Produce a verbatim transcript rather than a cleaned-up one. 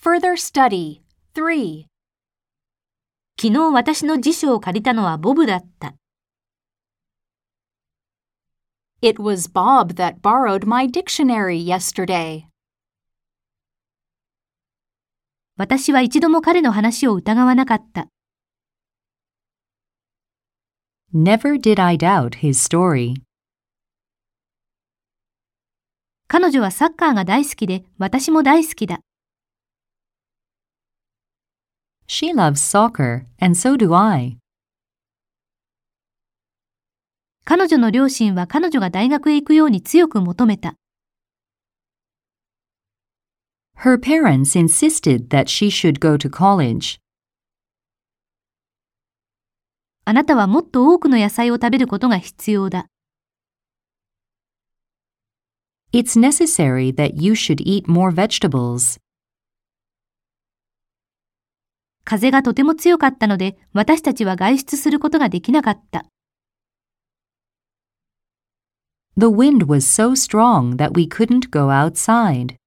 Further study. three. 昨日私の辞書を借りたのはボブだった。 It was Bob that borrowed my dictionary yesterday. 私は一度も彼の話を疑わなかった。 Never did I doubt his story. 彼女はサッカーが大好きで、私も大好きだ。 She loves soccer, and so do I. 彼女の両親は彼女が大学へ行くように強く求めた。 Her parents insisted that she should go to college. あなたはもっと多くの野菜を食べることが必要だ。 It's necessary that you should eat more vegetables. 風がとても強かったので、私たちは外出することができなかった。 The wind was so strong that we couldn't go outside.